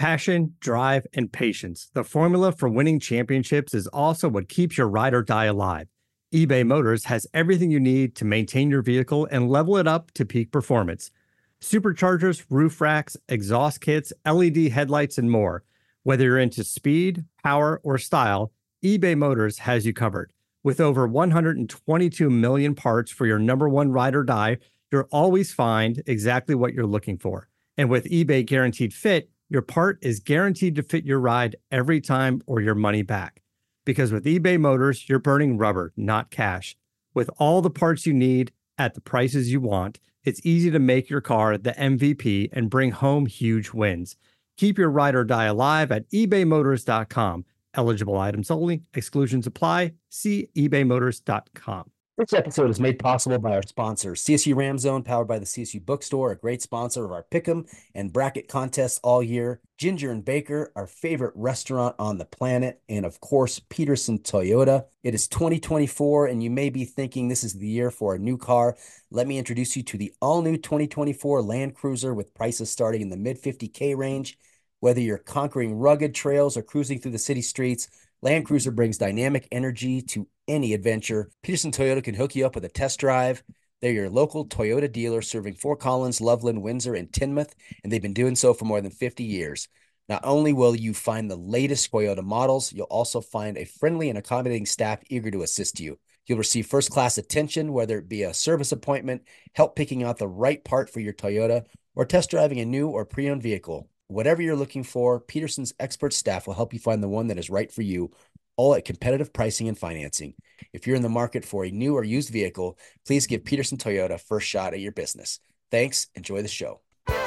Passion, drive, and patience. The formula for winning championships is also what keeps your ride or die alive. eBay Motors has everything you need to maintain your vehicle and level it up to peak performance. Superchargers, roof racks, exhaust kits, LED headlights, and more. Whether you're into speed, power, or style, eBay Motors has you covered. With over 122 million parts for your number one ride or die, you'll always find exactly what you're looking for. And with eBay Guaranteed Fit, your part is guaranteed to fit your ride every time or your money back. Because with eBay Motors, you're burning rubber, not cash. With all the parts you need at the prices you want, it's easy to make your car the MVP and bring home huge wins. Keep your ride or die alive at ebaymotors.com. Eligible items only. Exclusions apply. See ebaymotors.com. This episode is made possible by our sponsor, CSU Ram Zone, powered by the CSU Bookstore, a great sponsor of our Pick'em and bracket contests all year. Ginger and Baker, our favorite restaurant on the planet, and of course, Peterson Toyota. It is 2024, and you may be thinking this is the year for a new car. Let me introduce you to the all-new 2024 Land Cruiser with prices starting in the mid-50K range. Whether you're conquering rugged trails or cruising through the city streets, Land Cruiser brings dynamic energy to any adventure. Peterson Toyota can hook you up with a test drive. They're your local Toyota dealer serving Fort Collins, Loveland, Windsor, and Tinmouth, and they've been doing so for more than 50 years. Not only will you find the latest Toyota models, you'll also find a friendly and accommodating staff eager to assist you. You'll receive first-class attention, whether it be a service appointment, help picking out the right part for your Toyota, or test driving a new or pre-owned vehicle. Whatever you're looking for, Peterson's expert staff will help you find the one that is right for you, all at competitive pricing and financing. If you're in the market for a new or used vehicle, please give Peterson Toyota a first shot at your business. Thanks. Enjoy the show.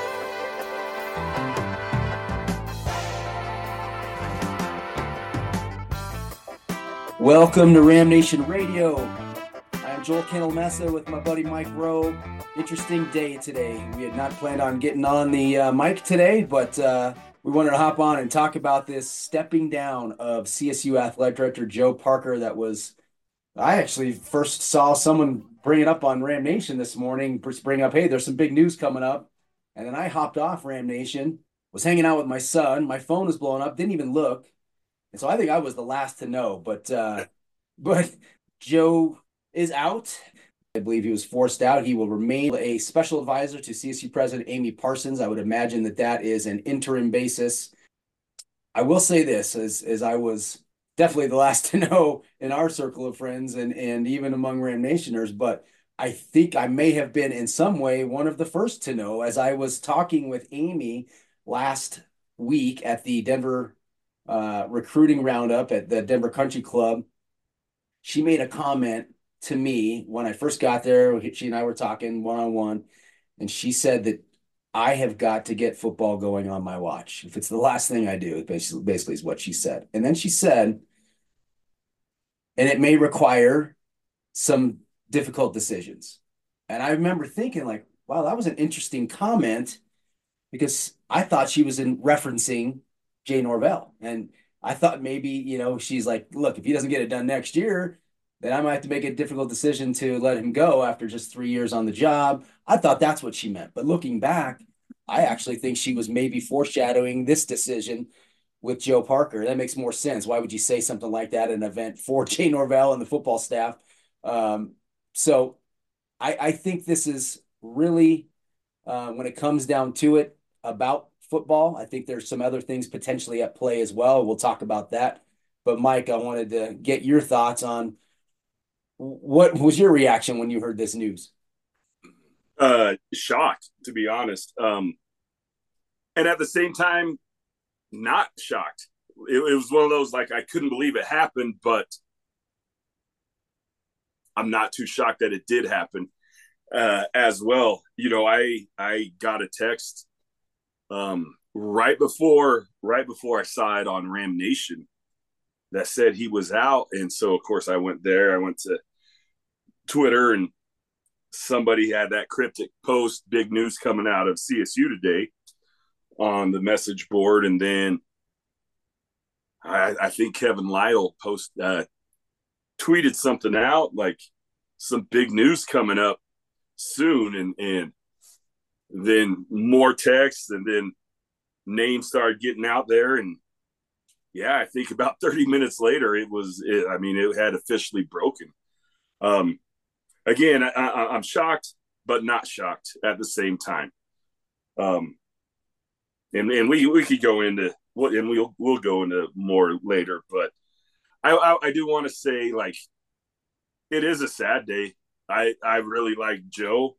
Welcome to Ram Nation Radio. I'm Joel Kendall-Messa with my buddy Mike Rowe. Interesting day today. We had not planned on getting on the mic today, but we wanted to hop on and talk about this stepping down of CSU Athletic Director Joe Parker. I actually first saw someone bring it up on Ram Nation this morning, bring up, hey, there's some big news coming up. And then I hopped off Ram Nation, was hanging out with my son. My phone was blowing up, didn't even look. And so I think I was the last to know, but Joe is out. I believe he was forced out. He will remain a special advisor to CSU President Amy Parsons. I would imagine that is an interim basis. I will say this, as I was definitely the last to know in our circle of friends and even among Ram Nationers, but I think I may have been in some way one of the first to know as I was talking with Amy last week at the Denver recruiting roundup at the Denver Country Club. She made a comment to me when I first got there. She and I were talking one-on-one, and she said that I have got to get football going on my watch. If it's the last thing I do, basically is what she said. And then she said, and it may require some difficult decisions. And I remember thinking like, wow, that was an interesting comment because I thought she was referencing Jay Norvell. And I thought maybe, she's like, look, if he doesn't get it done next year, then I might have to make a difficult decision to let him go after just 3 years on the job. I thought that's what she meant. But looking back, I actually think she was maybe foreshadowing this decision with Joe Parker. That makes more sense. Why would you say something like that at an event for Jay Norvell and the football staff? So I think this is really, when it comes down to it, about football. I think there's some other things potentially at play as well. We'll talk about that. But Mike, I wanted to get your thoughts on what was your reaction when you heard this news? Shocked, to be honest. And at the same time, not shocked. It was one of those, like, I couldn't believe it happened, but I'm not too shocked that it did happen as well. I got a text right before I saw it on Ram Nation that said he was out. And so, of course, I went there. I went to Twitter, and somebody had that cryptic post, big news coming out of CSU today, on the message board. And then I think Kevin Lytle tweeted something out, like some big news coming up soon. And then more texts, and then names started getting out there, and yeah, I think about 30 minutes later, it had officially broken. Again, I'm shocked, but not shocked at the same time. And we could go into what, and we'll go into more later, but I do want to say, like, it is a sad day. I really like Joe.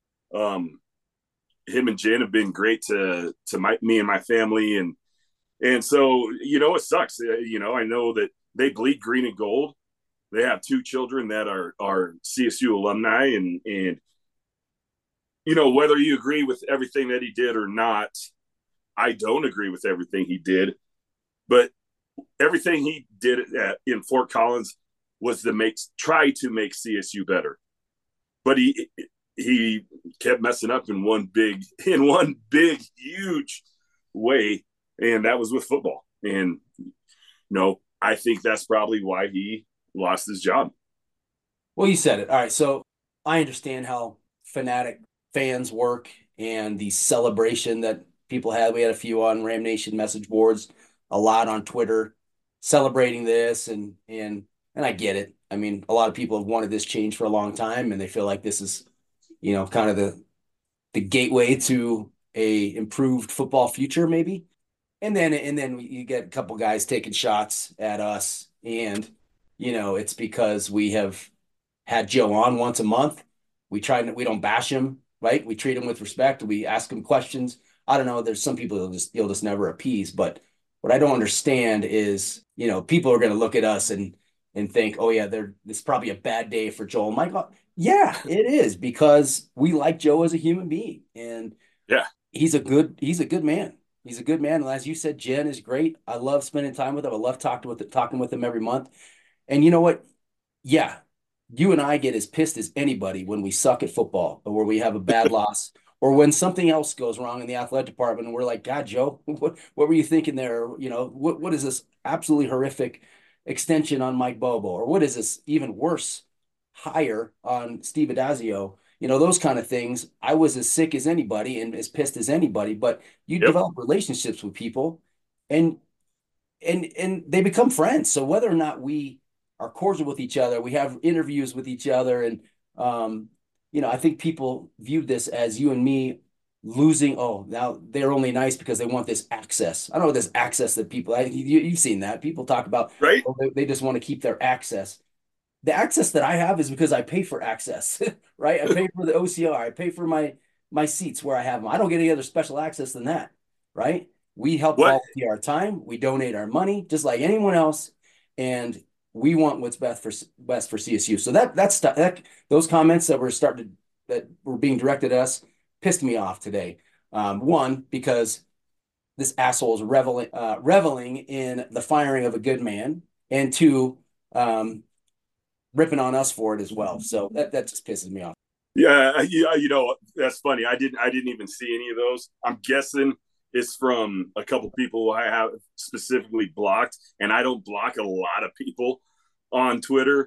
Him and Jen have been great to me and my family, and so, it sucks. I know that they bleed green and gold. They have two children that are CSU alumni, and whether you agree with everything that he did or not, I don't agree with everything he did, but everything he did in Fort Collins was to try to make CSU better. But he kept messing up in one big, huge way, and that was with football. And I think that's probably why he lost his job. Well, you said it. All right, so I understand how fanatic fans work and the celebration that people had. We had a few on Ram Nation message boards, a lot on Twitter, celebrating this, and I get it. I mean, a lot of people have wanted this change for a long time, and they feel like this is, kind of the gateway to a improved football future, maybe. And then you get a couple guys taking shots at us, and it's because we have had Joe on once a month. We don't bash him, right? We treat him with respect. We ask him questions. I don't know. There's some people you'll just never appease. But what I don't understand is, people are going to look at us and think, oh yeah, this is probably a bad day for Joel. Michael, yeah, it is, because we like Joe as a human being, and yeah, he's a good man. He's a good man. And as you said, Jen is great. I love spending time with him. I love talking with him every month. And you know what? Yeah, you and I get as pissed as anybody when we suck at football, or where we have a bad loss, or when something else goes wrong in the athletic department, and we're like, God, Joe, what were you thinking there? What is this absolutely horrific extension on Mike Bobo? Or what is this even worse hire on Steve Addazio? Those kind of things. I was as sick as anybody and as pissed as anybody, but you develop relationships with people, and they become friends. So whether or not we are cordial with each other, we have interviews with each other, and I think people viewed this as you and me losing. Oh, now they're only nice because they want this access. I don't know this access that people. You've seen that people talk about. Right? Oh, they just want to keep their access. The access that I have is because I pay for access, right? I pay for the OCR. I pay for my seats where I have them. I don't get any other special access than that, right? We help volunteer our time. We donate our money just like anyone else, and we want what's best for CSU. So those comments that were being directed at us pissed me off today. One, because this asshole is reveling in the firing of a good man, and two, ripping on us for it as well. So that just pisses me off. Yeah, that's funny. I didn't even see any of those. I'm guessing it's from a couple people I have specifically blocked, and I don't block a lot of people on Twitter.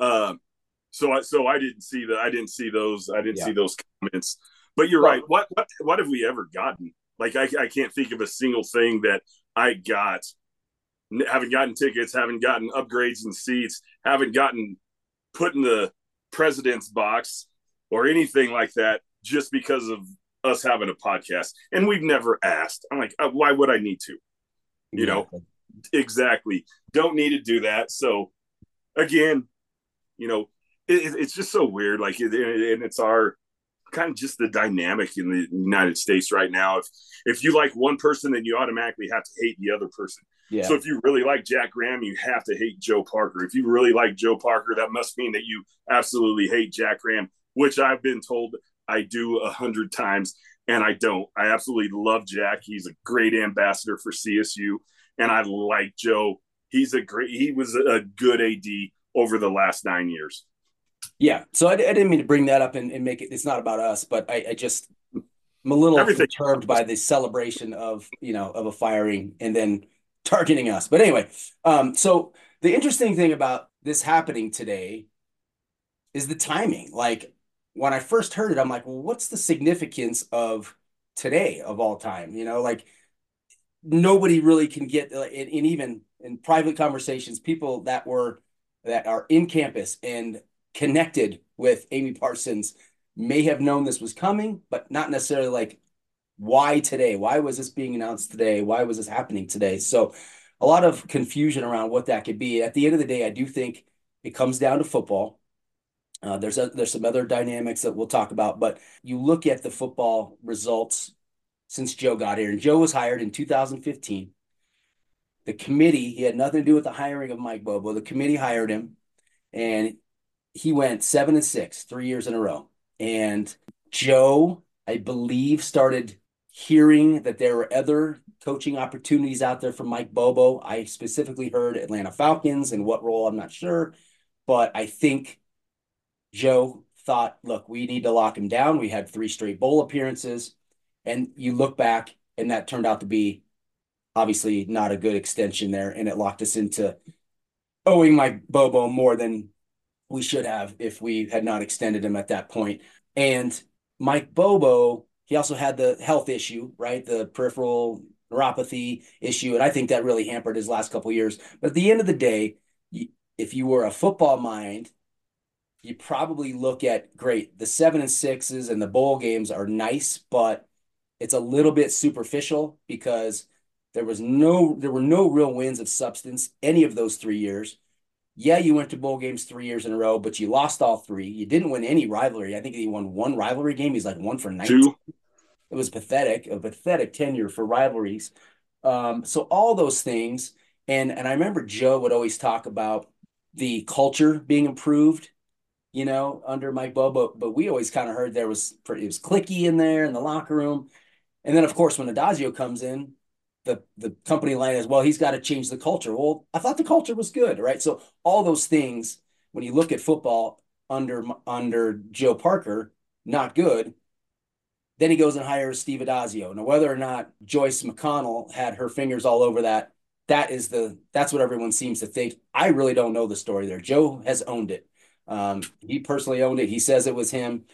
So I didn't see that. I didn't see those. I didn't see those comments. But you're right. What have we ever gotten? Like, I can't think of a single thing that I got. Haven't gotten tickets, haven't gotten upgrades in seats, haven't gotten put in the president's box or anything like that, just because of us having a podcast. And we've never asked. I'm like, why would I need to? Exactly. Don't need to do that. So again, it's just so weird. Like, and it's our kind of just the dynamic in the United States right now. If you like one person, then you automatically have to hate the other person. Yeah. So if you really like Jack Graham, you have to hate Joe Parker. If you really like Joe Parker, that must mean that you absolutely hate Jack Graham, which I've been told I do 100 times, and I don't. I absolutely love Jack. He's a great ambassador for CSU, and I like Joe. He was a good AD over the last 9 years. Yeah. So I didn't mean to bring that up and make it, it's not about us, but I'm a little perturbed by the celebration of a firing and then targeting us. But anyway, so the interesting thing about this happening today is the timing. Like, when I first heard it, I'm like, well, what's the significance of today of all time? Like, nobody really can get in even in private conversations, people that are in campus and connected with Amy Parsons may have known this was coming, but not necessarily like why today? Why was this being announced today? Why was this happening today? So a lot of confusion around what that could be. At the end of the day, I do think it comes down to football. There's some other dynamics that we'll talk about, but you look at the football results since Joe got here, and Joe was hired in 2015. The committee, he had nothing to do with the hiring of Mike Bobo. The committee hired him, and he went 7-6, 3 years in a row. And Joe, I believe, started hearing that there were other coaching opportunities out there for Mike Bobo. I specifically heard Atlanta Falcons, and what role, I'm not sure. But I think Joe thought, look, we need to lock him down. We had 3 straight bowl appearances. And you look back, and that turned out to be obviously not a good extension there. And it locked us into owing Mike Bobo more than we should have if we had not extended him at that point. And Mike Bobo, he also had the health issue, right? The peripheral neuropathy issue. And I think that really hampered his last couple of years. But at the end of the day, if you were a football mind, you probably look at, great, the 7-6s and the bowl games are nice, but it's a little bit superficial because there were no real wins of substance any of those 3 years. Yeah, you went to bowl games 3 years in a row, but you lost all 3. You didn't win any rivalry. I think he won 1 rivalry game. He's like 1 for 19. 2. It was pathetic, a pathetic tenure for rivalries. So all those things, and I remember Joe would always talk about the culture being improved, under Mike Bobo, but we always kind of heard it was cliquey in there in the locker room. And then, of course, when Addazio comes in, the company line is, well, he's got to change the culture. Well, I thought the culture was good, right? So all those things, when you look at football under Joe Parker, not good. Then he goes and hires Steve Addazio. Now, whether or not Joyce McConnell had her fingers all over that, that's what everyone seems to think. I really don't know the story there. Joe has owned it. He personally owned it. He says it was him.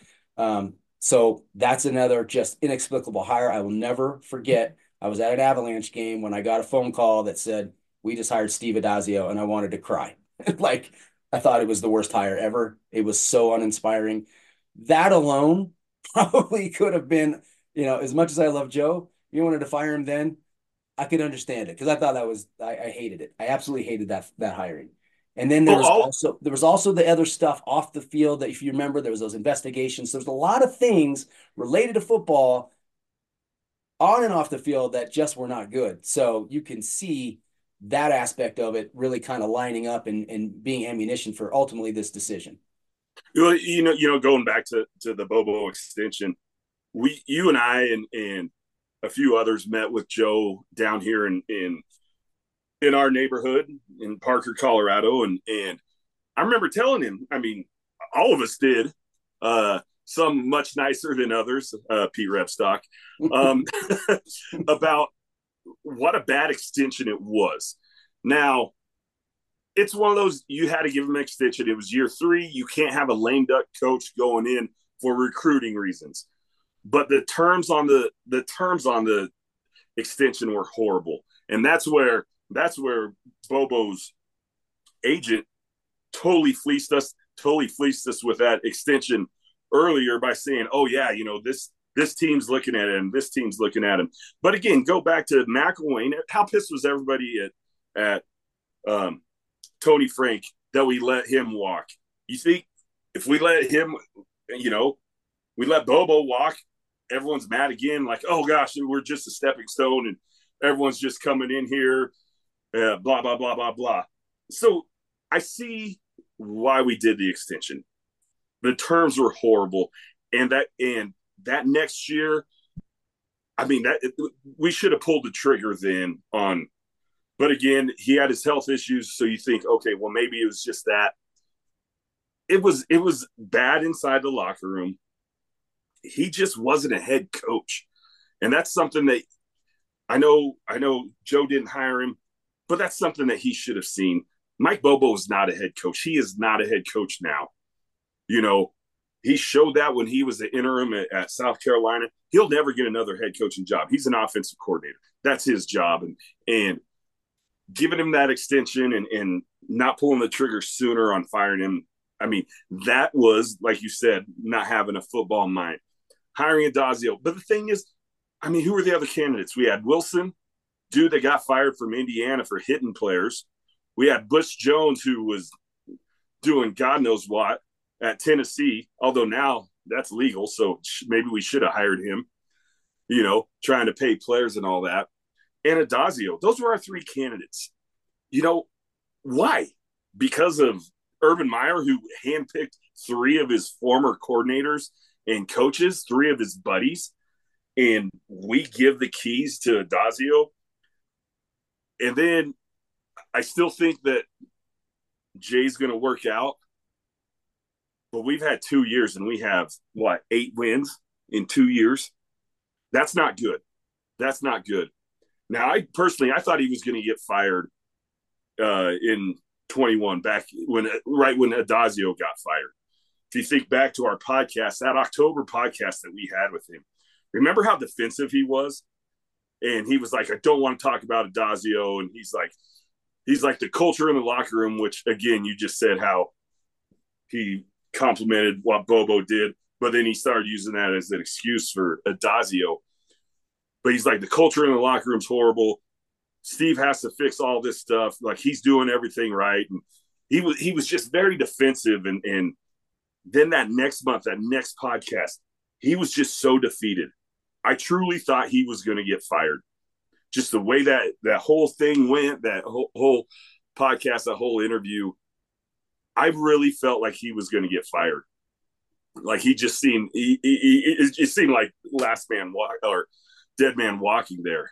So that's another just inexplicable hire. I will never forget. I was at an Avalanche game when I got a phone call that said, we just hired Steve Addazio, and I wanted to cry. Like, I thought it was the worst hire ever. It was so uninspiring. That alone probably could have been, as much as I love Joe, you wanted to fire him then, I could understand it because I thought I hated it. I absolutely hated that hiring. And then there was also the other stuff off the field that, if you remember, there was those investigations. There's a lot of things related to football on and off the field that just were not good. So you can see that aspect of it really kind of lining up and being ammunition for ultimately this decision. Going back to the Bobo extension, you and I and a few others met with Joe down here in our neighborhood in Parker, Colorado. And I remember telling him, I mean, all of us did, some much nicer than others, Pete Repstock, about what a bad extension it was. Now, it's one of those, you had to give him an extension. It was year 3. You can't have a lame duck coach going in for recruiting reasons. But the terms on the extension were horrible. And that's where Bobo's agent totally fleeced us with that extension earlier by saying, oh yeah, this team's looking at him, this team's looking at him. But again, go back to McElwain. How pissed was everybody at Tony Frank that we let him walk? You think if we let him, we let Bobo walk, everyone's mad again, like, oh gosh, we're just a stepping stone and everyone's just coming in here, blah, blah, blah, blah, blah. So I see why we did the extension. The terms were horrible. And that next year, I mean, we should have pulled the trigger then on, but again, he had his health issues. So you think, okay, well, maybe it was just that. It was bad inside the locker room. He just wasn't a head coach. And that's something that I know Joe didn't hire him, but that's something that he should have seen. Mike Bobo is not a head coach. He is not a head coach now. He showed that when he was the interim at South Carolina. He'll never get another head coaching job. He's an offensive coordinator. That's his job. And giving him that extension and not pulling the trigger sooner on firing him, I mean, that was, like you said, not having a football mind. Hiring Addazio. But the thing is, I mean, who were the other candidates? We had Wilson, dude that got fired from Indiana for hitting players. We had Butch Jones, who was doing God knows what at Tennessee, although now that's legal, so maybe we should have hired him, trying to pay players and all that. And Addazio. Those were our three candidates. Why? Because of Urban Meyer, who handpicked three of his former coordinators and coaches, three of his buddies, and we give the keys to Addazio. And then I still think that Jay's going to work out. But we've had 2 years, and we have, 8 wins in 2 years? That's not good. That's not good. Now, I thought he was going to get fired in 21, right when Addazio got fired. If you think back to our podcast, that October podcast that we had with him, remember how defensive he was? And he was like, I don't want to talk about Addazio. And he's like the culture in the locker room, which, again, you just said how he complimented what Bobo did, but then he started using that as an excuse for Addazio. But he's like, the culture in the locker room's horrible. Steve has to fix all this stuff. Like, he's doing everything right. And he was just very defensive. And then that next month, that next podcast, he was just so defeated. I truly thought he was going to get fired. Just the way that whole thing went, that whole podcast, that whole interview, I really felt like he was going to get fired. Like, he just seemed, it seemed like last man walk or dead man walking there,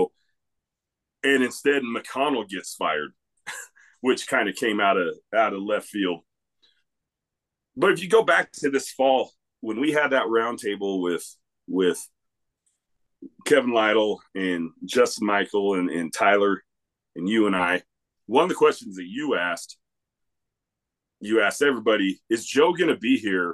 And instead, McConnell gets fired, which kind of came out of left field. But if you go back to this fall, when we had that roundtable with Kevin Lytle and Justin Michael and Tyler and you and I, one of the questions that you asked everybody, is Joe going to be here?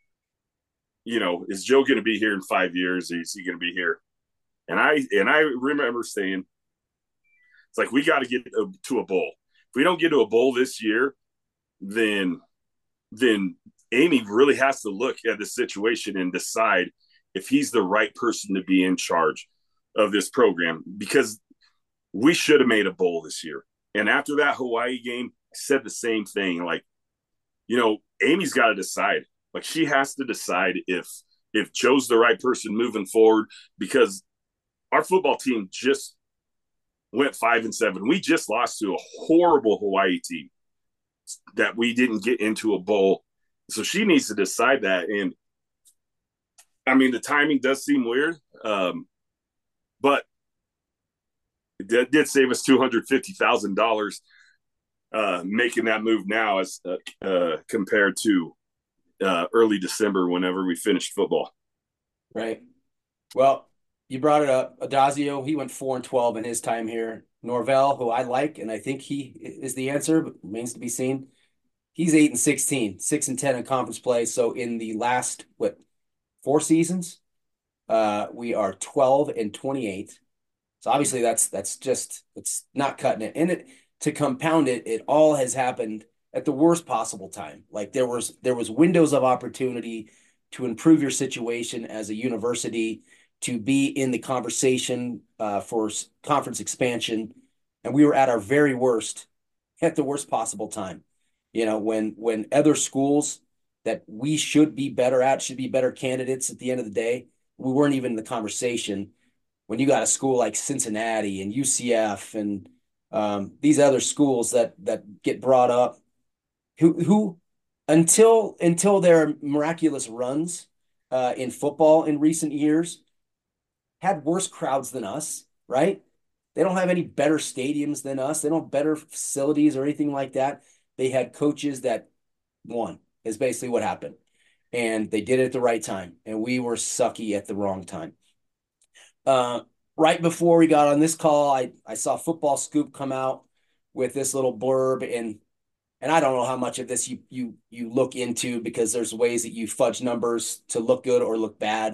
Is Joe going to be here in 5 years? Or is he going to be here? And I remember saying, it's like, we got to get to a bowl. If we don't get to a bowl this year, then Amy really has to look at the situation and decide if he's the right person to be in charge of this program, because we should have made a bowl this year. And after that Hawaii game, I said the same thing. Like, Amy's got to decide. Like, she has to decide if Joe's the right person moving forward, because our football team just went 5-7. We just lost to a horrible Hawaii team that we didn't get into a bowl. So she needs to decide that. And I mean, the timing does seem weird, but it did save us $250,000 making that move now as compared to early December whenever we finished football. Right. Well, you brought it up. Addazio, he went 4-12 in his time here. Norvell, who I like, and I think he is the answer, but remains to be seen. He's 8-16, 6-10 in conference play. So in the last 4 seasons, we are 12-28. So obviously it's not cutting it. And to compound it, it all has happened at the worst possible time. Like, there was windows of opportunity to improve your situation as a university, to be in the conversation for conference expansion. And we were at our very worst at the worst possible time. When other schools that we should be better at, should be better candidates at the end of the day, we weren't even in the conversation. When you got a school like Cincinnati and UCF and these other schools that get brought up, who until their miraculous runs in football in recent years, had worse crowds than us, right? They don't have any better stadiums than us. They don't have better facilities or anything like that. They had coaches that won, is basically what happened. And they did it at the right time. And we were sucky at the wrong time. Right before we got on this call, I saw Football Scoop come out with this little blurb. And and I don't know how much of this you look into, because there's ways that you fudge numbers to look good or look bad.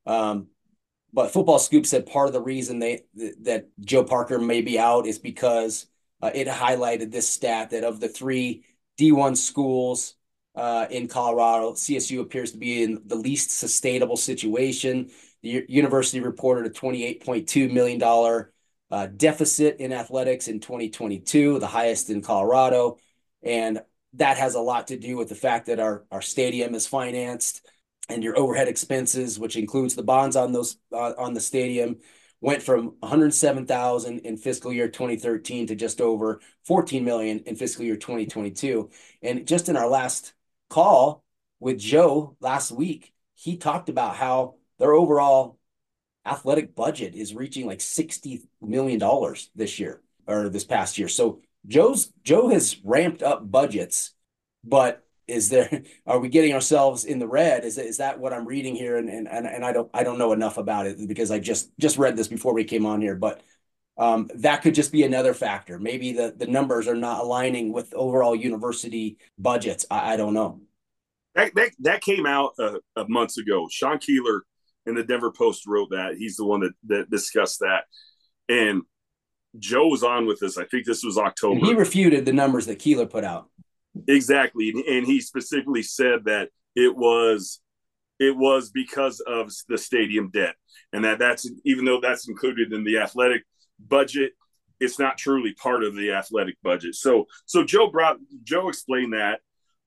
But Football Scoop said part of the reason that Joe Parker may be out is because it highlighted this stat that of the three D1 schools in Colorado, CSU appears to be in the least sustainable situation. The university reported a $28.2 million deficit in athletics in 2022, the highest in Colorado. And that has a lot to do with the fact that our stadium is financed, and your overhead expenses, which includes the bonds on those on the stadium, went from 107,000 in fiscal year 2013 to just over 14 million in fiscal year 2022. And just in our last call with Joe last week, he talked about how their overall athletic budget is reaching like $60 million this year, or this past year. So Joe has ramped up budgets, but are we getting ourselves in the red? Is that what I'm reading here? And I don't know enough about it, because I just read this before we came on here, but that could just be another factor. Maybe the numbers are not aligning with overall university budgets. I don't know. That came out months ago. Sean Keeler in the Denver Post wrote that. He's the one that discussed that. And Joe was on with us. I think this was October. And he refuted the numbers that Keeler put out. Exactly. And he specifically said that it was because of the stadium debt, and that's, even though that's included in the athletic budget, it's not truly part of the athletic budget. So Joe explained that.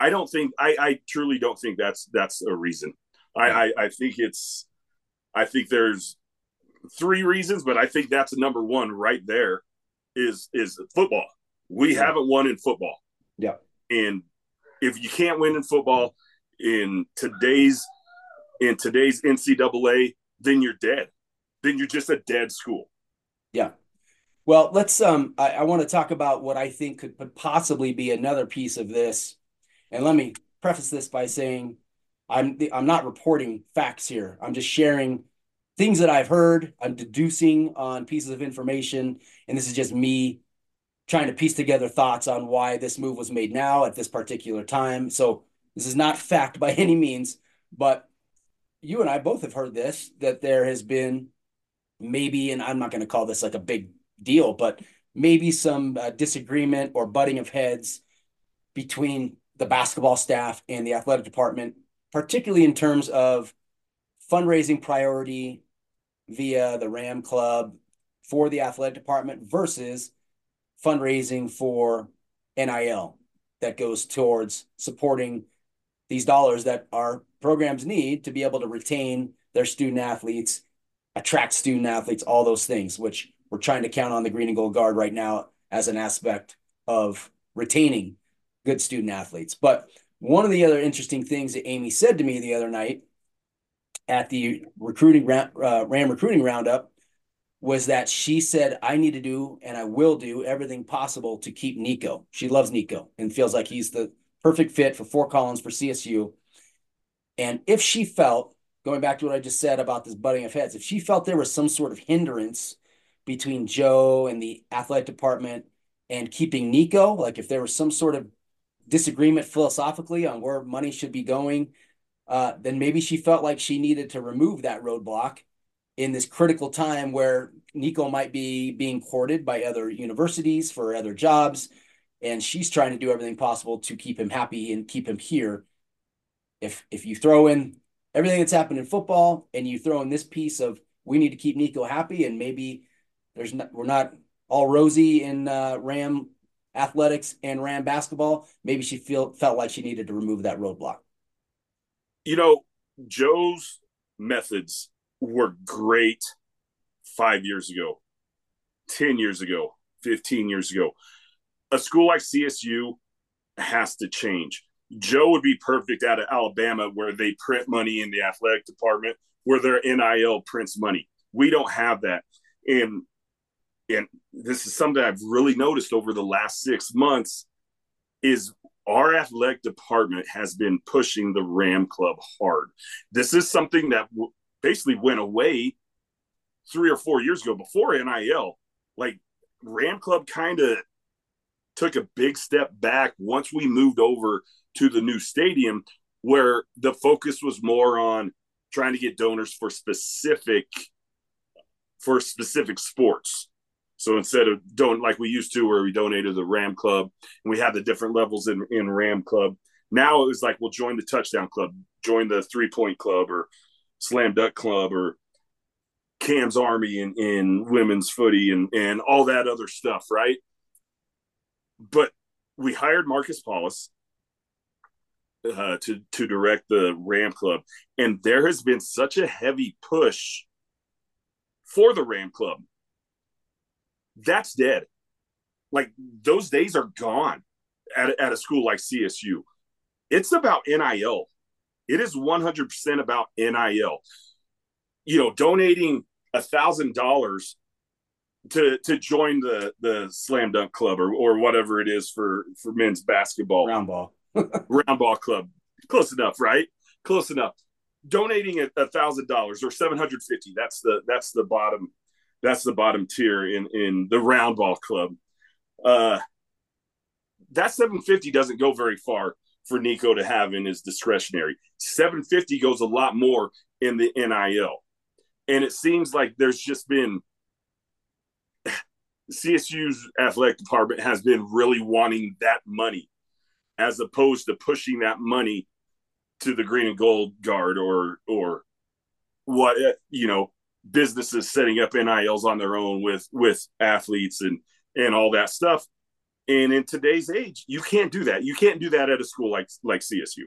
I truly don't think that's a reason. I think there's three reasons, but I think that's number one right there is football. We haven't won in football. Yeah. And if you can't win in football in today's NCAA, then you're dead. Then you're just a dead school. Yeah. Well, let's I want to talk about what I think could possibly be another piece of this. And let me preface this by saying I'm not reporting facts here. I'm just sharing things that I've heard. I'm deducing on pieces of information, and this is just me trying to piece together thoughts on why this move was made now at this particular time. So this is not fact by any means, but you and I both have heard this, that there has been maybe, and I'm not going to call this like a big deal, but maybe some disagreement or butting of heads between the basketball staff and the athletic department, particularly in terms of fundraising priority via the Ram Club for the athletic department versus fundraising for NIL that goes towards supporting these dollars that our programs need to be able to retain their student athletes, attract student athletes, all those things, which we're trying to count on the Green and Gold Guard right now as an aspect of retaining good student athletes. But one of the other interesting things that Amy said to me the other night at the Ram recruiting roundup was that she said, I need to do, and I will do everything possible to keep Nico. She loves Nico and feels like he's the perfect fit for Fort Collins, for CSU. And if she felt, going back to what I just said about this butting of heads, if she felt there was some sort of hindrance between Joe and the athletic department and keeping Nico, like if there was some sort of disagreement philosophically on where money should be going, then maybe she felt like she needed to remove that roadblock in this critical time where Nico might be being courted by other universities for other jobs, and she's trying to do everything possible to keep him happy and keep him here. If you throw in everything that's happened in football and you throw in this piece of we need to keep Nico happy, and maybe we're not all rosy in Ram athletics and Ram basketball, maybe she felt like she needed to remove that roadblock. You know, Joe's methods were great 5 years ago, 10 years ago, 15 years ago. A school like CSU has to change. Joe would be perfect out of Alabama, where they print money in the athletic department, where their NIL prints money. We don't have that. And this is something I've really noticed over the last 6 months is our athletic department has been pushing the Ram Club hard. This is something that basically went away 3 or 4 years ago before NIL. Like, Ram Club kind of took a big step back once we moved over to the new stadium, where the focus was more on trying to get donors for specific sports. So instead of like we used to, where we donated to the Ram Club and we had the different levels in Ram Club, now it was like, we'll join the touchdown club, join the 3-point club, or slam dunk club, or Cam's Army in women's footy, and all that other stuff, right? But we hired Marcus Paulus to direct the Ram Club, and there has been such a heavy push for the Ram Club. That's dead. Like, those days are gone at a school like CSU. It's about NIL. It is 100% about NIL. Donating $1,000 to join the slam dunk club or whatever it is for men's basketball. Round ball. Round ball club. Close enough, right? Close enough. Donating $1,000 or $750. That's the bottom. That's the bottom tier in the round ball club. That $750 doesn't go very far for Nico to have in his discretionary. $750 goes a lot more in the NIL. And it seems like there's just been CSU's athletic department has been really wanting that money, as opposed to pushing that money to the Green and Gold Guard or what, businesses setting up NILs on their own with athletes and all that stuff. And in today's age, you can't do that. You can't do that at a school like CSU.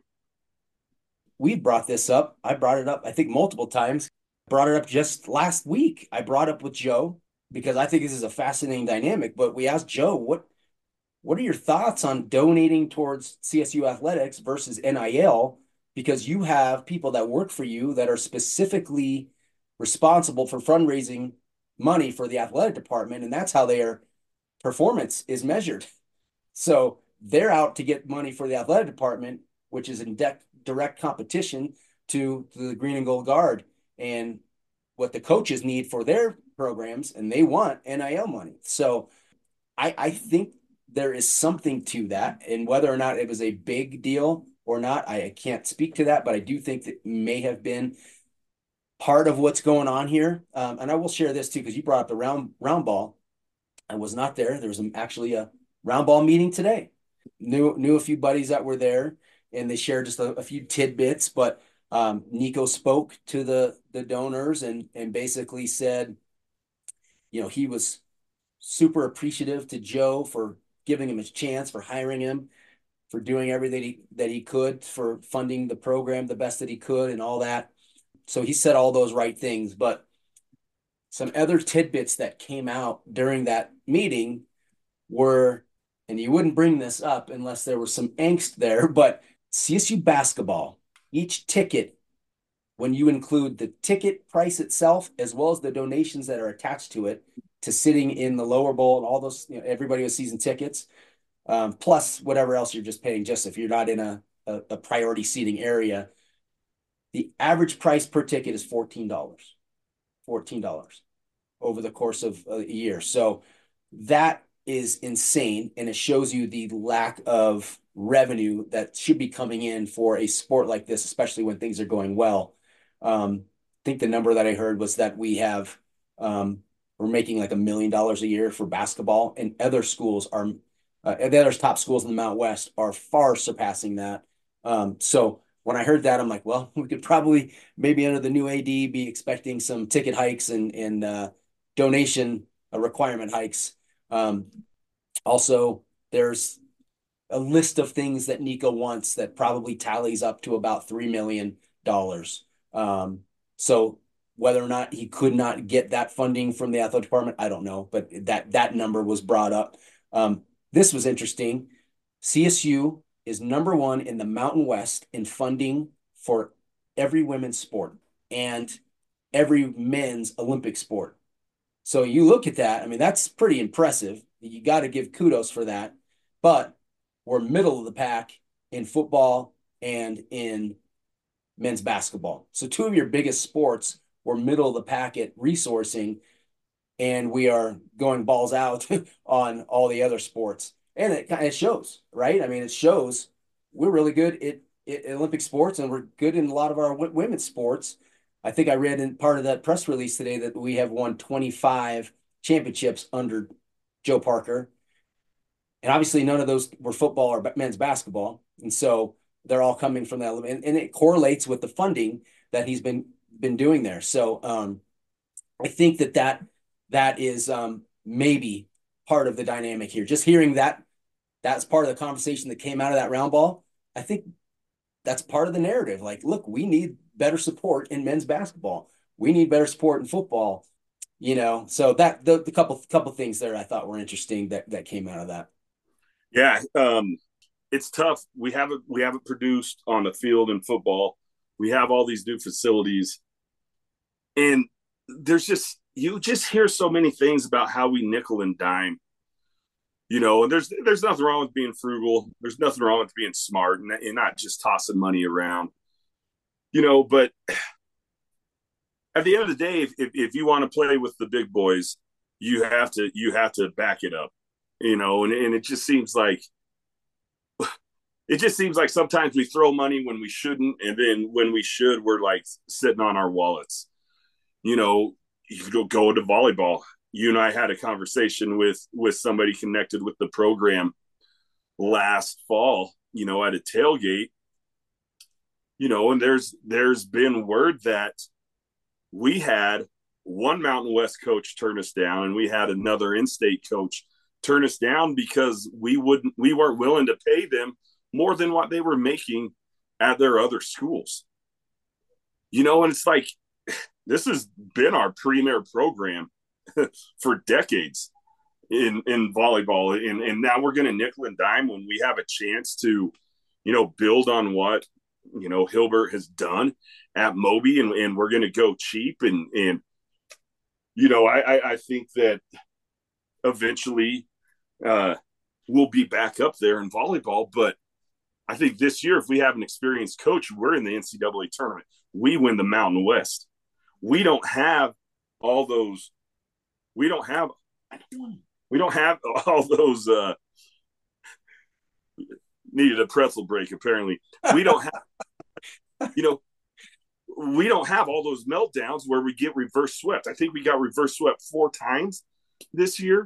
We brought this up. I brought it up, I think, multiple times. Brought it up just last week. I brought up with Joe because I think this is a fascinating dynamic. But we asked Joe, what are your thoughts on donating towards CSU athletics versus NIL? Because you have people that work for you that are specifically responsible for fundraising money for the athletic department, and that's how their performance is measured. So they're out to get money for the athletic department, which is in direct competition to the Green and Gold Guard and what the coaches need for their programs, and they want NIL money. So I think there is something to that, and whether or not it was a big deal or not, I can't speak to that, but I do think that may have been part of what's going on here. And I will share this too, because you brought up the round ball. I was not there. There was actually a round ball meeting today. Knew a few buddies that were there, and they shared just a few tidbits. But Nico spoke to the donors and basically said, he was super appreciative to Joe for giving him a chance, for hiring him, for doing everything that he could, for funding the program the best that he could and all that. So he said all those right things. But some other tidbits that came out during that meeting were, and you wouldn't bring this up unless there was some angst there, but CSU basketball, each ticket, when you include the ticket price itself, as well as the donations that are attached to it, to sitting in the lower bowl and all those, everybody with season tickets, plus whatever else you're just paying, just if you're not in a priority seating area, the average price per ticket is $14 over the course of a year. So that is insane. And it shows you the lack of revenue that should be coming in for a sport like this, especially when things are going well. I think the number that I heard was that we're making like $1 million a year for basketball, and other schools are, the other top schools in the Mountain West are far surpassing that. So when I heard that, I'm like, well, we could probably maybe under the new AD be expecting some ticket hikes and donation requirement hikes. Also, there's a list of things that Nico wants that probably tallies up to about $3 million. So whether or not he could not get that funding from the athletic department, I don't know, but that number was brought up. This was interesting. CSU is number one in the Mountain West in funding for every women's sport and every men's Olympic sport. So you look at that, I mean, that's pretty impressive. You got to give kudos for that. But we're middle of the pack in football and in men's basketball. So two of your biggest sports were middle of the pack at resourcing, and we are going balls out on all the other sports. And it shows, right? I mean, it shows we're really good at Olympic sports, and we're good in a lot of our women's sports. I think I read in part of that press release today that we have won 25 championships under Joe Parker. And obviously, none of those were football or men's basketball. And so they're all coming from that. And it correlates with the funding that he's been doing there. So I think that is maybe part of the dynamic here. Just hearing that's part of the conversation that came out of that round ball. I think that's part of the narrative. Like, look, we need better support in men's basketball. We need better support in football. So that the couple things there I thought were interesting that came out of that. Yeah, it's tough. We haven't produced on the field in football. We have all these new facilities, and you just hear so many things about how we nickel and dime. And there's nothing wrong with being frugal. There's nothing wrong with being smart and not just tossing money around. But at the end of the day, if you want to play with the big boys, you have to back it up. And it just seems like sometimes we throw money when we shouldn't, and then when we should, we're like sitting on our wallets. You go to volleyball. You and I had a conversation with somebody connected with the program last fall, at a tailgate, and there's been word that we had one Mountain West coach turn us down, and we had another in-state coach turn us down because we weren't willing to pay them more than what they were making at their other schools. And it's like, this has been our premier program for decades in volleyball. And now we're going to nickel and dime when we have a chance to, build on what, Hilbert has done at Moby, and we're going to go cheap. And I think that eventually we'll be back up there in volleyball. But I think this year, if we have an experienced coach, we're in the NCAA tournament. We win the Mountain West. We don't have all those. We don't have all those. Needed a pretzel break. Apparently, we don't have. We don't have all those meltdowns where we get reverse swept. I think we got reverse swept 4 times this year.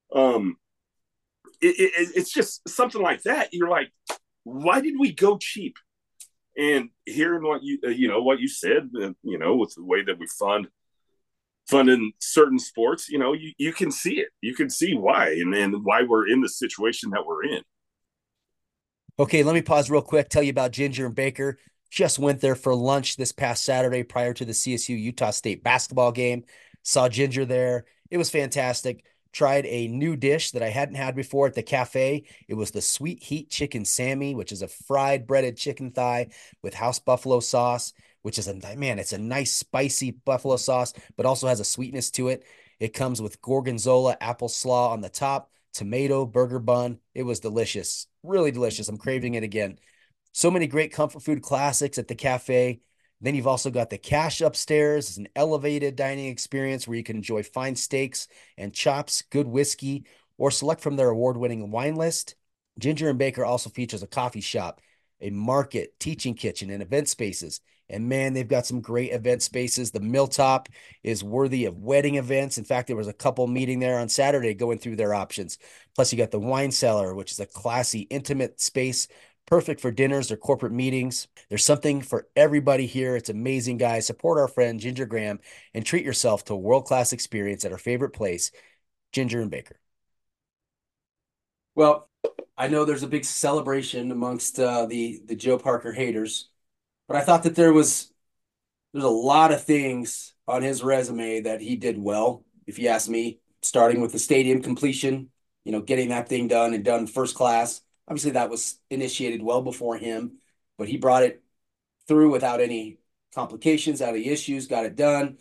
It's just something like that. You're like, why did we go cheap? And hearing what you said, with the way that we fund in certain sports, you can see it. You can see why and why we're in the situation that we're in. Okay, let me pause real quick, tell you about Ginger and Baker. Just went there for lunch this past Saturday prior to the CSU-Utah State basketball game. Saw Ginger there. It was fantastic. Tried a new dish that I hadn't had before at the cafe. It was the Sweet Heat Chicken Sammy, which is a fried breaded chicken thigh with house buffalo sauce, which is it's a nice spicy buffalo sauce, but also has a sweetness to it. It comes with gorgonzola apple slaw on the top, tomato burger bun. It was delicious, really delicious. I'm craving it again. So many great comfort food classics at the cafe. Then you've also got the Cache upstairs. It's an elevated dining experience where you can enjoy fine steaks and chops, good whiskey, or select from their award-winning wine list. Ginger and Baker also features a coffee shop, a market, teaching kitchen, and event spaces. And man, they've got some great event spaces. The Milltop is worthy of wedding events. In fact, there was a couple meeting there on Saturday going through their options. Plus, you got the Wine Cellar, which is a classy, intimate space, perfect for dinners or corporate meetings. There's something for everybody here. It's amazing, guys. Support our friend Ginger Graham and treat yourself to a world-class experience at our favorite place, Ginger and Baker. Well, I know there's a big celebration amongst the Joe Parker haters, but I thought that there's a lot of things on his resume that he did well, if you ask me, starting with the stadium completion, getting that thing done and done first class. Obviously, that was initiated well before him, but he brought it through without any complications, without any issues, got it done.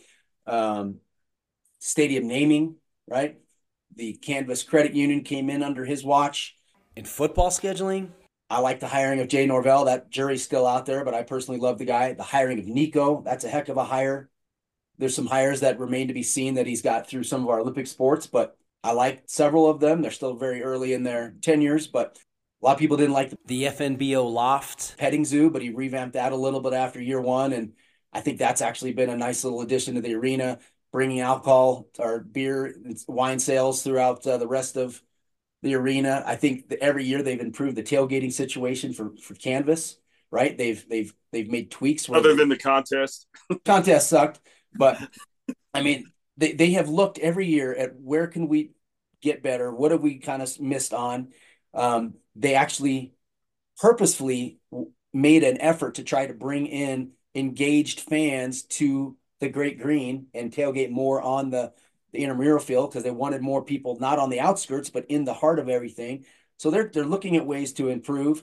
Stadium naming, right? The Canvas Credit Union came in under his watch. In football scheduling, I like the hiring of Jay Norvell. That jury's still out there, but I personally love the guy. The hiring of Nico, that's a heck of a hire. There's some hires that remain to be seen that he's got through some of our Olympic sports, but I like several of them. They're still very early in their tenures, but a lot of people didn't like The FNBO Loft. petting zoo, but he revamped that a little bit after year one. And I think that's actually been a nice little addition to the arena, bringing alcohol or beer and wine sales throughout the rest of the arena. I think that every year they've improved the tailgating situation for Canvas, right? They've made tweaks where Other than the contest. contest sucked, but I mean, they have looked every year at where can we get better? What have we kind of missed on? They actually purposefully made an effort to try to bring in engaged fans to the Great Green and tailgate more on the intramural field because they wanted more people not on the outskirts but in the heart of everything. So they're looking at ways to improve.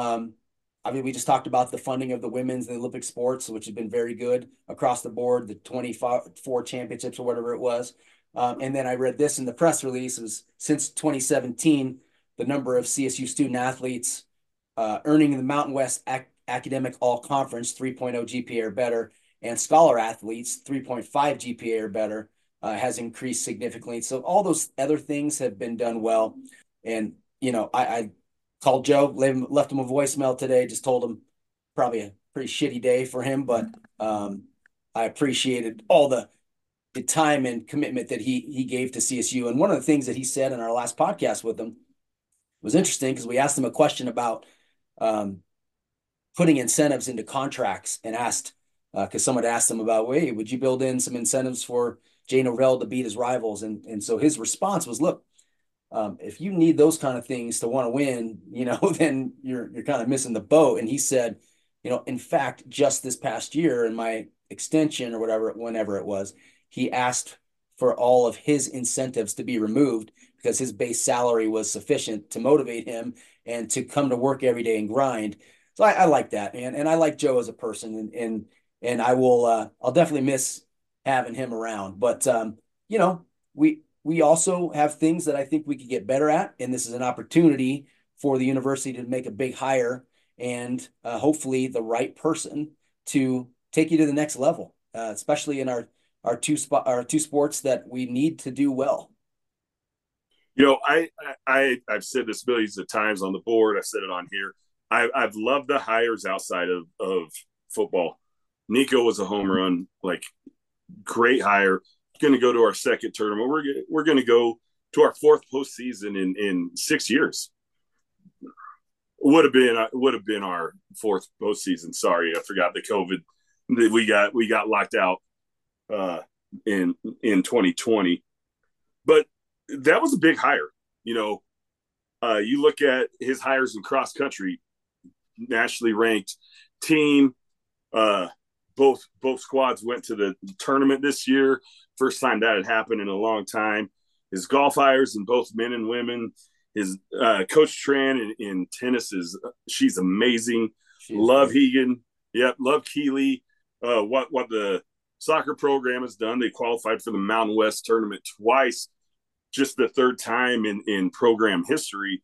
I mean, we just talked about the funding of the women's and the Olympic sports, which has been very good across the board, the 24 championships or whatever it was. And then I read this in the press release. It was since 2017, the number of CSU student athletes earning the Mountain West Academic All Conference 3.0 GPA or better, and scholar athletes 3.5 GPA or better has increased significantly. So all those other things have been done well. And, you know, I called Joe, left him a voicemail today, just told him probably a pretty shitty day for him, but I appreciated all the time and commitment that he gave to CSU. And one of the things that he said in our last podcast with him was interesting because we asked him a question about putting incentives into contracts and asked, because someone asked him about, hey, would you build in some incentives for Jay Norvell to beat his rivals? And so his response was, look, if you need those kind of things to want to win, you know, then you're kind of missing the boat. And he said, you know, in fact, just this past year in my extension or whatever, whenever it was, he asked for all of his incentives to be removed because his base salary was sufficient to motivate him and to come to work every day and grind. So I like that, man. And I like Joe as a person and I will, I'll definitely miss having him around, but you know, we also have things that I think we could get better at. And this is an opportunity for the university to make a big hire and hopefully the right person to take you to the next level, especially in our two sports that we need to do well. You know, I've said this millions of times on the board. I've said it on here. I've loved the hires outside of football. Nico was a home run, like great hire. Going to go to our second tournament. We're going to go to our fourth postseason in 6 years. Would have been our fourth postseason. Sorry, I forgot the COVID. We got locked out in 2020, but that was a big hire. You know, you look at his hires in cross country, nationally ranked team. Both squads went to the tournament this year. First time that had happened in a long time. His golf hires in both men and women. His Coach Tran in tennis she's amazing. Love great. Hegan. Yep, love Keeley. What the soccer program has done. They qualified for the Mountain West tournament twice, just the third time in program history.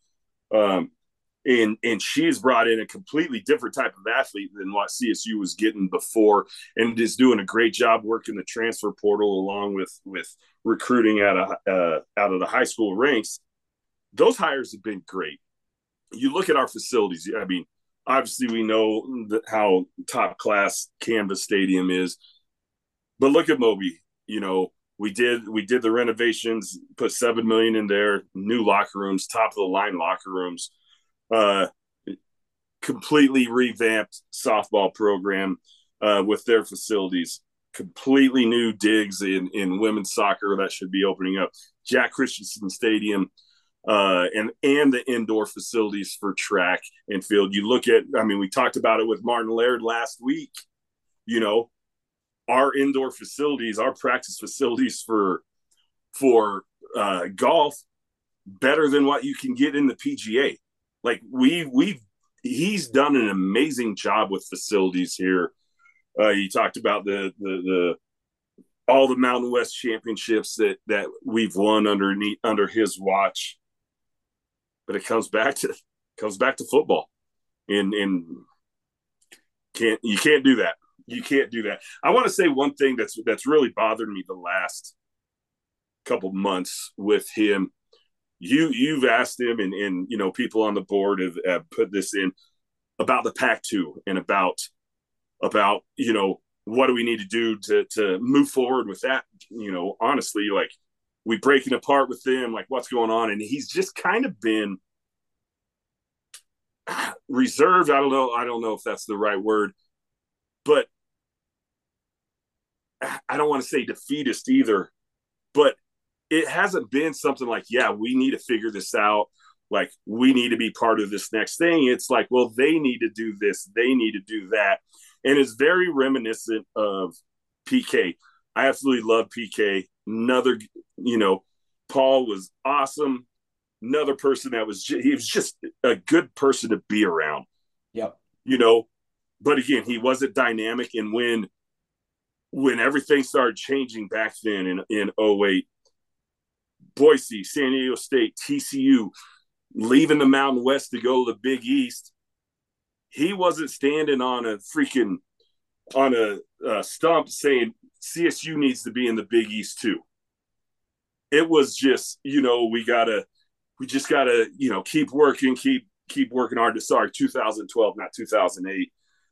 And she's brought in a completely different type of athlete than what CSU was getting before, and is doing a great job working the transfer portal along with recruiting out of the high school ranks. Those hires have been great. You look at our facilities. I mean, obviously we know how top class Canvas Stadium is, but look at Moby. You know, we did the renovations, put $7 million in there, new locker rooms, top of the line locker rooms. Completely revamped softball program with their facilities, completely new digs in women's soccer that should be opening up, Jack Christensen Stadium, and the indoor facilities for track and field. You look at, I mean, we talked about it with Martin Laird last week. You know, our indoor facilities, our practice facilities for golf, better than what you can get in the PGA. Like he's done an amazing job with facilities here. You talked about the all the Mountain West championships that we've won under his watch. But it comes back to football, and you can't do that. You can't do that. I want to say one thing that's really bothered me the last couple months with him. You've asked him, and you know, people on the board have put this in about the Pac-2 and about you know, what do we need to do to move forward with that. You know, honestly, like, we breaking apart with them, like, what's going on? And he's just kind of been reserved. I don't know if that's the right word, but I don't want to say defeatist either, but it hasn't been something like, yeah, we need to figure this out. Like, we need to be part of this next thing. It's like, well, they need to do this. They need to do that. And it's very reminiscent of PK. I absolutely love PK. Another, you know, Paul was awesome. Another person that he was just a good person to be around. Yep. You know, but again, he wasn't dynamic. And when everything started changing back then in 08, Boise, San Diego State, TCU, leaving the Mountain West to go to the Big East, he wasn't standing on a stump saying CSU needs to be in the Big East too. It was just, you know, we just gotta, you know, keep working hard. Sorry, 2012, not 2008.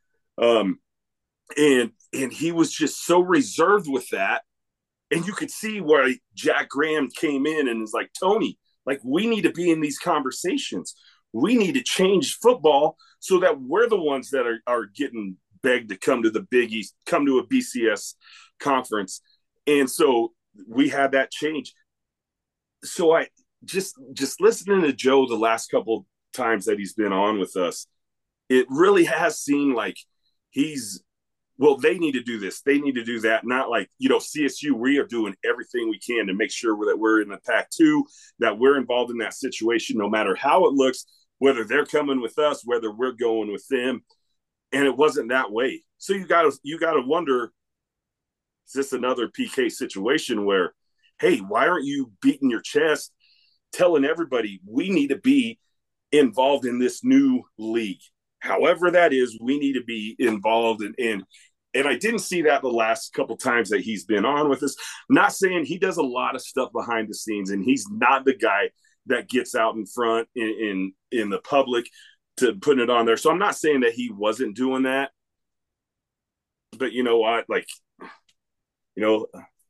And he was just so reserved with that. And you could see where Jack Graham came in and was like, Tony, like, we need to be in these conversations. We need to change football so that we're the ones that are getting begged to come to the Big East, come to a BCS conference. And so we had that change. So I just listening to Joe the last couple times that he's been on with us, it really has seemed like well, they need to do this, they need to do that. Not like, you know, CSU, we are doing everything we can to make sure that we're in the Pac-2, that we're involved in that situation, no matter how it looks, whether they're coming with us, whether we're going with them. And it wasn't that way. So you gotta wonder, is this another PK situation where, hey, why aren't you beating your chest, telling everybody we need to be involved in this new league? However that is, we need to be involved in. And I didn't see that the last couple times that he's been on with us. Not saying he does a lot of stuff behind the scenes, and he's not the guy that gets out in front in the public to put it on there. So I'm not saying that he wasn't doing that. But you know what? Like, you know,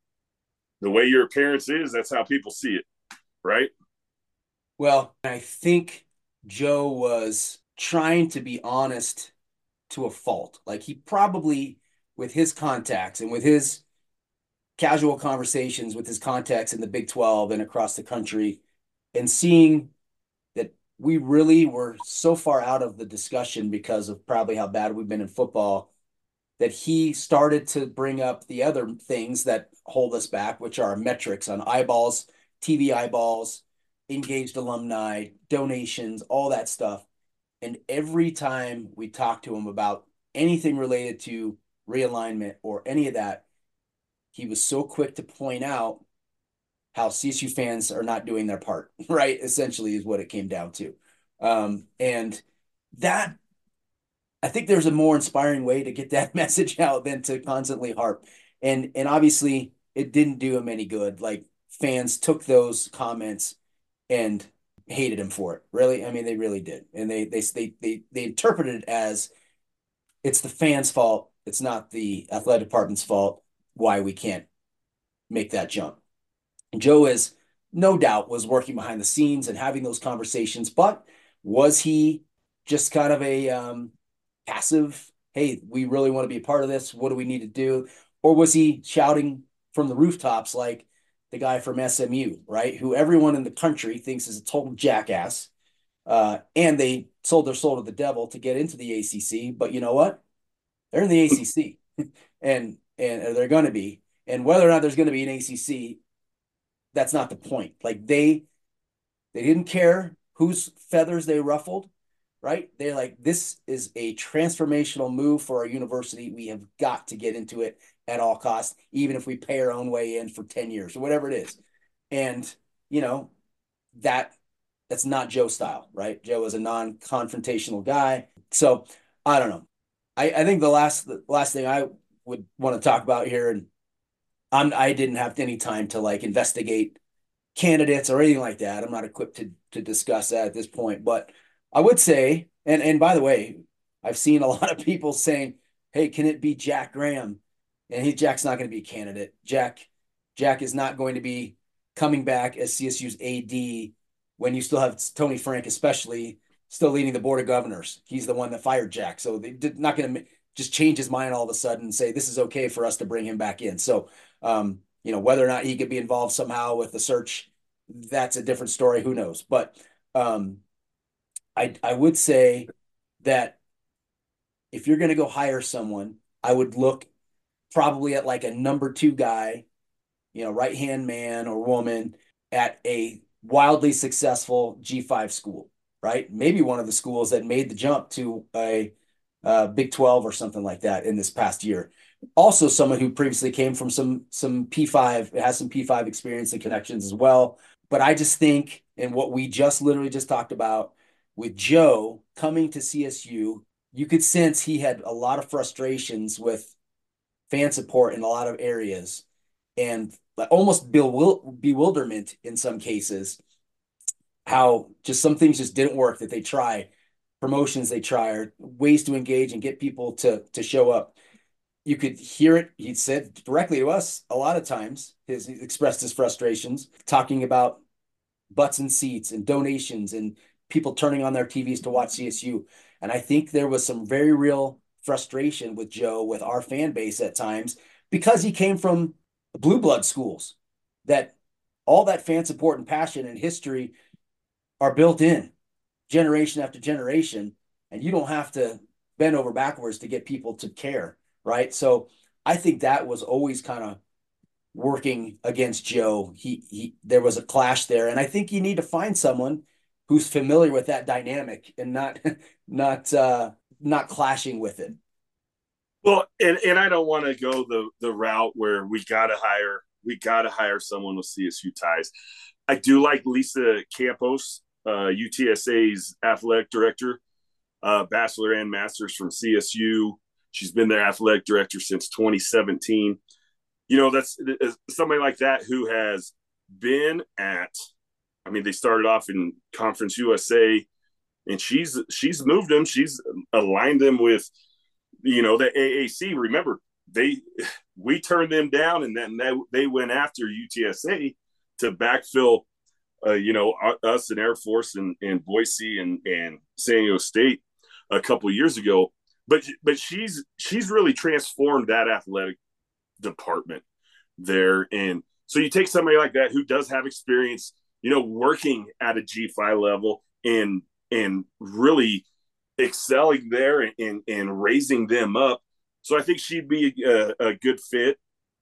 the way your appearance is, that's how people see it, right? Well, I think Joe was trying to be honest to a fault. Like, he probably, with his contacts and with his casual conversations with his contacts in the Big 12 and across the country, and seeing that we really were so far out of the discussion because of probably how bad we've been in football, that he started to bring up the other things that hold us back, which are metrics on eyeballs, TV eyeballs, engaged alumni, donations, all that stuff. And every time we talked to him about anything related to realignment or any of that, he was so quick to point out how CSU fans are not doing their part, right? Essentially is what it came down to. And that, I think there's a more inspiring way to get that message out than to constantly harp. And obviously it didn't do him any good. Like, fans took those comments and hated him for it. Really, I mean, they really did, and they interpreted it as it's the fans' fault. It's not the athletic department's fault why we can't make that jump. And Joe is no doubt was working behind the scenes and having those conversations, but was he just kind of a passive? Hey, we really want to be a part of this. What do we need to do? Or was he shouting from the rooftops like the guy from SMU, right? Who everyone in the country thinks is a total jackass. And they sold their soul to the devil to get into the ACC. But you know what? They're in the ACC and they're going to be. And whether or not there's going to be an ACC, that's not the point. Like, they didn't care whose feathers they ruffled, right? They're like, this is a transformational move for our university. We have got to get into it at all costs, even if we pay our own way in for 10 years or whatever it is. And, you know, that's not Joe style, right? Joe is a non-confrontational guy. So I don't know. I think the last thing I would want to talk about here, and I didn't have any time to like investigate candidates or anything like that. I'm not equipped to discuss that at this point. But I would say, and by the way, I've seen a lot of people saying, "Hey, can it be Jack Graham?" And Jack's not going to be a candidate. Jack is not going to be coming back as CSU's AD when you still have Tony Frank, especially still leading the board of governors. He's the one that fired Jack, so they're not going to just change his mind all of a sudden and say this is okay for us to bring him back in. So, whether or not he could be involved somehow with the search, that's a different story. Who knows? But I would say that if you're going to go hire someone, I would look probably at like a number 2 guy, right-hand man or woman at a wildly successful G5 school, right? Maybe one of the schools that made the jump to a Big 12 or something like that in this past year. Also, someone who previously came from some P5, has some P5 experience and connections as well. But I just think, and what we just literally just talked about with Joe coming to CSU, you could sense he had a lot of frustrations with fan support in a lot of areas and almost bewilderment in some cases, how just some things just didn't work that they try, promotions they try, or ways to engage and get people to show up. You could hear it. He said directly to us a lot of times, he expressed his frustrations, talking about butts and seats and donations and people turning on their TVs to watch CSU. And I think there was some very real frustration with Joe, with our fan base at times, because he came from blue blood schools that all that fan support and passion and history are built in generation after generation. And you don't have to bend over backwards to get people to care, right? So I think that was always kind of working against Joe. There was a clash there, and I think you need to find someone who's familiar with that dynamic and not clashing with it. Well, and I don't want to go the route where we gotta hire someone with CSU ties. I do like Lisa Campos, UTSA's athletic director, bachelor and master's from CSU. She's been their athletic director since 2017. That's somebody like that who has been they started off in Conference USA, and she's moved them. She's aligned them with, the AAC. Remember, we turned them down, and then they went after UTSA to backfill, us and Air Force and Boise and San Diego State a couple of years ago. But she's really transformed that athletic department there. And so you take somebody like that who does have experience, working at a G5 level and really excelling there and raising them up. So I think she'd be a good fit.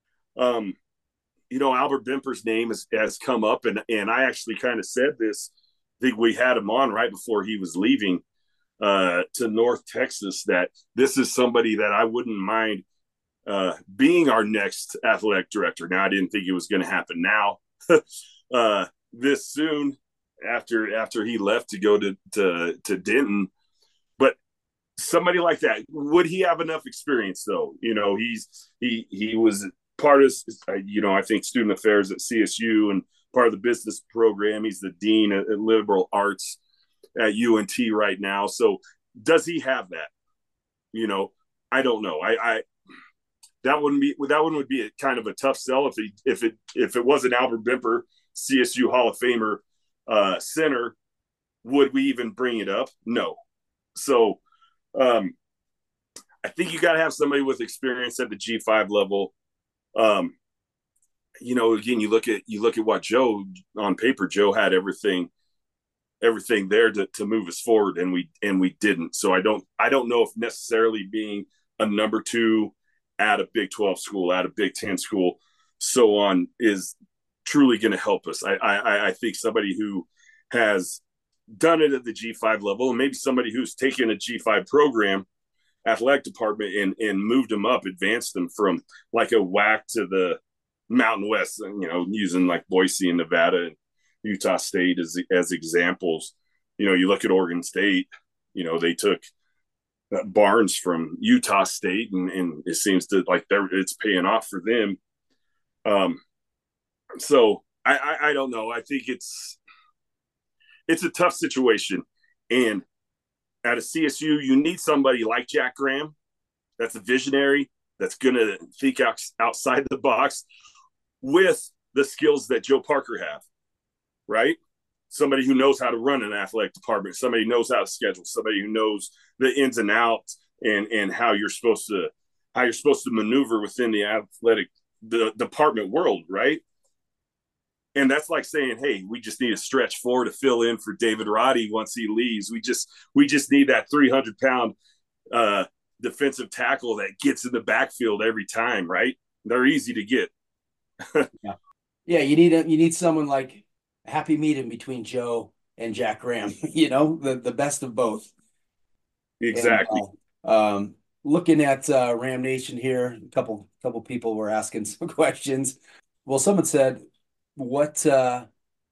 Albert Bimper's name has come up, and I actually kind of said this. I think we had him on right before he was leaving to North Texas, that this is somebody that I wouldn't mind being our next athletic director. Now, I didn't think it was going to happen now this soon after he left to go to Denton. But somebody like that, would he have enough experience though? He was part of, I think student affairs at CSU and part of the business program. He's the dean at liberal arts at UNT right now. So does he have that? I don't know. That one would be a kind of a tough sell if it was an Albert Bimper, CSU Hall of Famer center. Would we even bring it up? No. So I think you got to have somebody with experience at the G5 level. Again, you look at what Joe, on paper, Joe had everything there to move us forward, and we didn't. So I don't know if necessarily being a number 2 at a Big 12 school, at a Big 10 school, so on, is truly going to help us. I think somebody who has done it at the G5 level, and maybe somebody who's taken a G5 program, athletic department, and moved them up, advanced them from like a WAC to the Mountain West, using like Boise and Nevada and Utah State as examples. You look at Oregon State, they took Barnes from Utah State, and it seems to like it's paying off for them. So I don't know. I think it's a tough situation. And at a CSU, you need somebody like Jack Graham that's a visionary, that's going to think outside the box with the skills that Joe Parker have, right? Somebody who knows how to run an athletic department, somebody who knows how to schedule, somebody who knows the ins and outs and how you're supposed to maneuver within the athletic department world, right? And that's like saying, hey, we just need a stretch four to fill in for David Roddy once he leaves. We just need that 300-pound defensive tackle that gets in the backfield every time, right? They're easy to get. Yeah, you need someone like a happy medium between Joe and Jack Graham. The best of both. Exactly. And, looking at Ram Nation here, a couple people were asking some questions. Well, someone said, what's the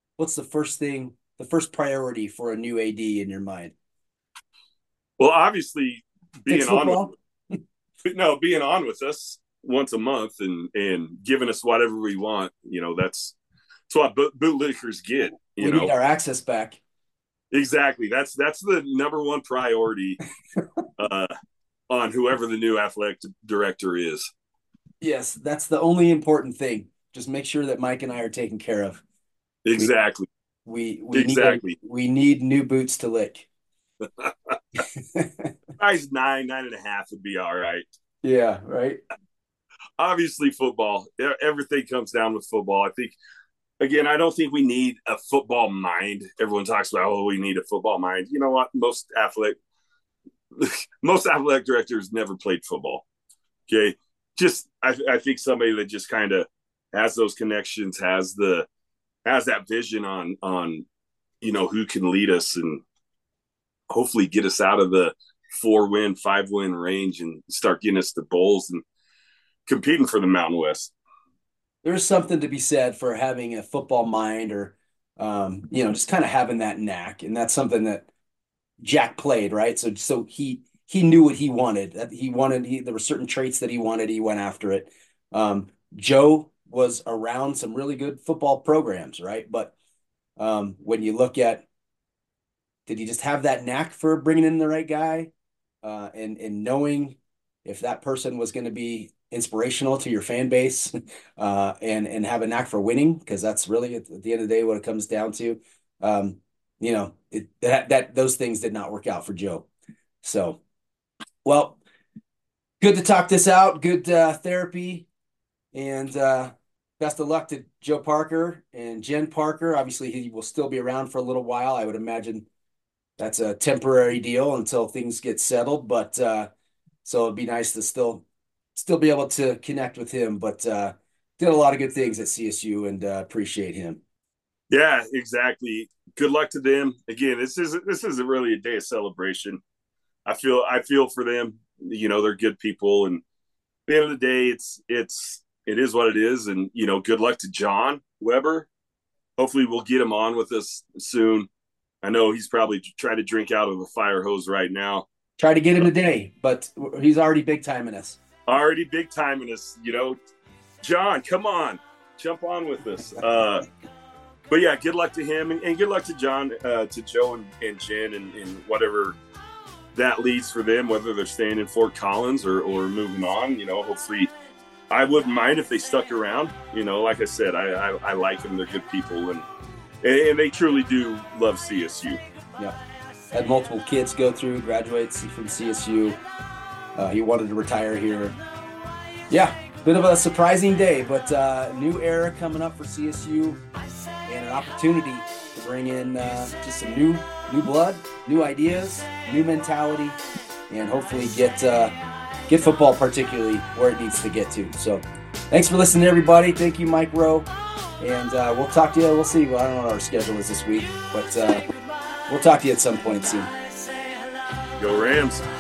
first priority for a new AD in your mind? Well, obviously being on with us once a month and giving us whatever we want, that's what bootlickers get. We need our access back. Exactly. That's the number one priority on whoever the new athletic director is. Yes, that's the only important thing. Just make sure that Mike and I are taken care of. Exactly. We need new boots to lick. Size 9.5 would be all right. Yeah, right. Obviously, football. Everything comes down with football. I think, again, I don't think we need a football mind. Everyone talks about, we need a football mind. You know what? Most athletic directors never played football. Okay, I think somebody that just kind of has those connections, has that vision on who can lead us and hopefully get us out of the 4-win, 5-win range and start getting us to bowls and competing for the Mountain West. There's something to be said for having a football mind or, just kind of having that knack. And that's something that Jack played, right? So he knew what he wanted. There were certain traits that he wanted. He went after it. Joe was around some really good football programs, right? But when you look at, did he just have that knack for bringing in the right guy and knowing if that person was going to be inspirational to your fan base and have a knack for winning? Because that's really at the end of the day what it comes down to. Those things did not work out for Joe. So, well, good to talk this out. Good therapy, and best of luck to Joe Parker and Jen Parker. Obviously, he will still be around for a little while. I would imagine that's a temporary deal until things get settled. But so it'd be nice to still be able to connect with him. But did a lot of good things at CSU, and appreciate him. Yeah, exactly. Good luck to them. Again, this isn't really a day of celebration. I feel for them. They're good people, and at the end of the day, it is what it is. And good luck to John Weber. Hopefully, we'll get him on with us soon. I know he's probably trying to drink out of a fire hose right now. Try to get him today, but he's already big timing us. John, come on, jump on with us. But yeah, good luck to him and good luck to John, to Joe and Jen and whatever that leads for them, whether they're staying in Fort Collins or moving on. Hopefully, I wouldn't mind if they stuck around. Like I said, I like them. They're good people and they truly do love CSU. Yeah, had multiple kids go through, graduates from CSU. He wanted to retire here. Yeah, bit of a surprising day, but new era coming up for CSU. And an opportunity to bring in just some new blood, new ideas, new mentality, and hopefully get football particularly where it needs to get to. So thanks for listening, everybody. Thank you, Mike Rowe. And we'll talk to you. We'll see. Well, I don't know what our schedule is this week, but we'll talk to you at some point soon. Go Rams.